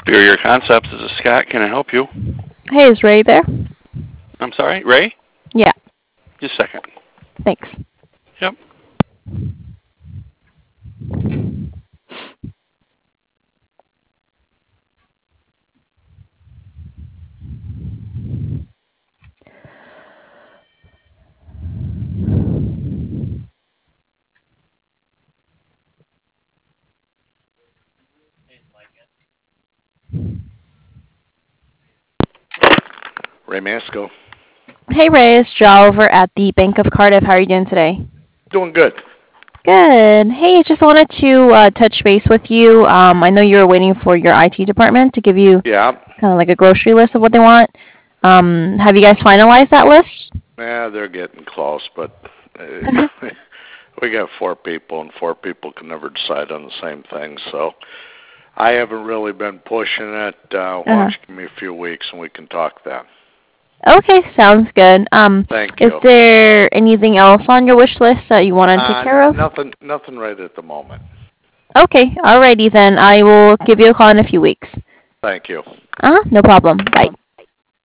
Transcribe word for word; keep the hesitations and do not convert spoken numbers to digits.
Superior Concepts, this is Scott. Can I help you? Hey, is Ray there? I'm sorry, Ray? Yeah, Just a second. thanks. Yep. Ray Masco. Hey, Ray, it's Joe over at the Bank of Cardiff. How are you doing today? Doing good. Good. Hey, just wanted to uh, touch base with you. Um, I know you were waiting for your I T department to give you Yeah. kind of like a grocery list of what they want. Um, have you guys finalized that list? Yeah, they're getting close, but uh, we got four people, and four people can never decide on the same thing. So I haven't really been pushing it. Uh, why Uh-huh. don't you give me a few weeks, and we can talk then. Okay, sounds good. Um, Thank is you. there anything else on your wish list that you want to take Uh, care n- of? nothing, nothing right at the moment. Okay, alrighty then. I will give you a call in a few weeks. Thank you. Uh-huh, no problem. Bye.